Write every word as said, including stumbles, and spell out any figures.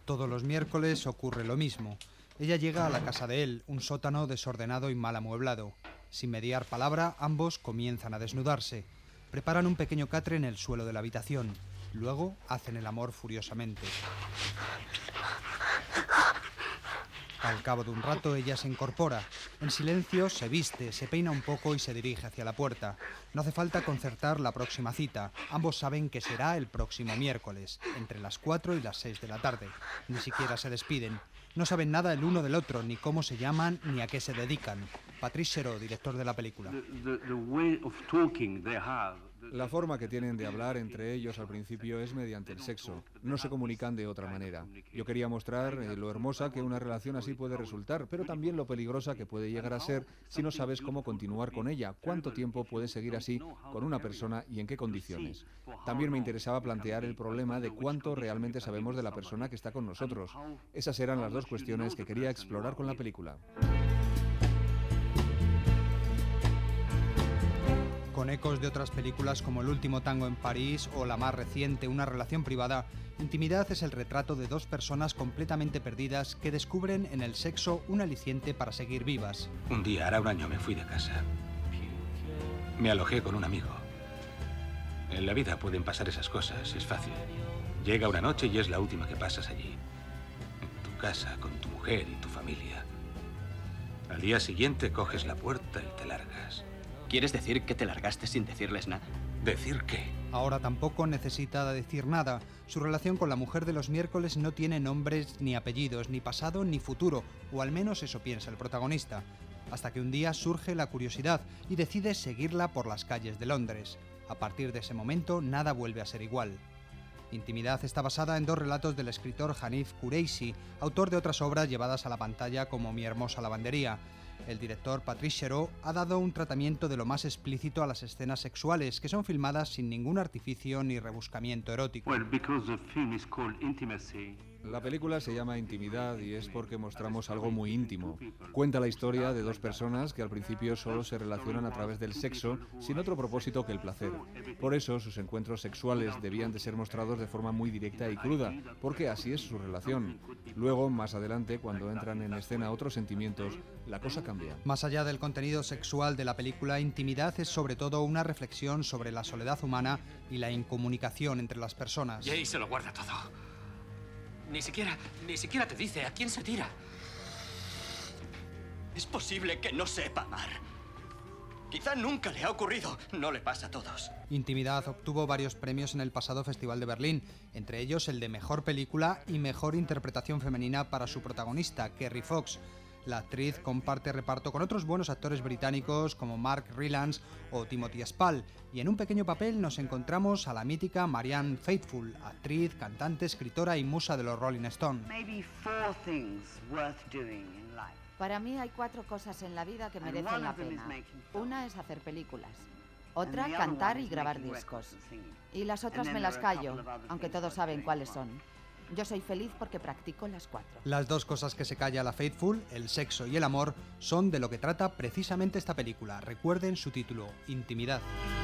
Todos los miércoles ocurre lo mismo. Ella llega a la casa de él, un sótano desordenado y mal amueblado. Sin mediar palabra, ambos comienzan a desnudarse. Preparan un pequeño catre en el suelo de la habitación. Luego hacen el amor furiosamente. Al cabo de un rato ella se incorpora. En silencio se viste, se peina un poco y se dirige hacia la puerta. No hace falta concertar la próxima cita. Ambos saben que será el próximo miércoles, entre las cuatro y las seis de la tarde. Ni siquiera se despiden. No saben nada el uno del otro, ni cómo se llaman, ni a qué se dedican. Patrice Chéreau, director de la película. La forma que tienen de hablar entre ellos al principio es mediante el sexo. No se comunican de otra manera. Yo quería mostrar eh, lo hermosa que una relación así puede resultar, pero también lo peligrosa que puede llegar a ser si no sabes cómo continuar con ella, cuánto tiempo puedes seguir así con una persona y en qué condiciones. También me interesaba plantear el problema de cuánto realmente sabemos de la persona que está con nosotros. Esas eran las dos cuestiones que quería explorar con la película. Con ecos de otras películas como El último tango en París o la más reciente Una relación privada, Intimidad es el retrato de dos personas completamente perdidas que descubren en el sexo un aliciente para seguir vivas. Un día, hará un año, me fui de casa. Me alojé con un amigo. En la vida pueden pasar esas cosas, es fácil. Llega una noche y es la última que pasas allí. En tu casa, con tu mujer y tu familia. Al día siguiente coges la puerta y te largas. ¿Quieres decir que te largaste sin decirles nada? ¿Decir qué? Ahora tampoco necesita decir nada. Su relación con la mujer de los miércoles no tiene nombres ni apellidos, ni pasado ni futuro, o al menos eso piensa el protagonista. Hasta que un día surge la curiosidad y decide seguirla por las calles de Londres. A partir de ese momento, nada vuelve a ser igual. Intimidad está basada en dos relatos del escritor Hanif Kureishi, autor de otras obras llevadas a la pantalla como Mi hermosa lavandería. El director Patrice Chéreau ha dado un tratamiento de lo más explícito a las escenas sexuales, que son filmadas sin ningún artificio ni rebuscamiento erótico. La película se llama Intimidad y es porque mostramos algo muy íntimo. Cuenta la historia de dos personas que al principio solo se relacionan a través del sexo, sin otro propósito que el placer. Por eso sus encuentros sexuales debían de ser mostrados de forma muy directa y cruda, porque así es su relación. Luego, más adelante, cuando entran en escena otros sentimientos, la cosa cambia. Más allá del contenido sexual de la película, Intimidad es sobre todo una reflexión sobre la soledad humana y la incomunicación entre las personas. Jay se lo guarda todo. Ni siquiera, ni siquiera te dice a quién se tira. Es posible que no sepa amar. Quizá nunca le ha ocurrido. No le pasa a todos. Intimidad obtuvo varios premios en el pasado Festival de Berlín, entre ellos el de Mejor Película y Mejor Interpretación Femenina para su protagonista, Kerry Fox. La actriz comparte reparto con otros buenos actores británicos como Mark Rylance o Timothy Spall, y en un pequeño papel nos encontramos a la mítica Marianne Faithfull, actriz, cantante, escritora y musa de los Rolling Stones. Para mí hay cuatro cosas en la vida que merecen la pena. Una es hacer películas, otra cantar y grabar discos, y las otras me las callo, aunque todos saben cuáles son. Yo soy feliz porque practico las cuatro. Las dos cosas que se calla la Faithfull, el sexo y el amor, son de lo que trata precisamente esta película. Recuerden su título, Intimidad.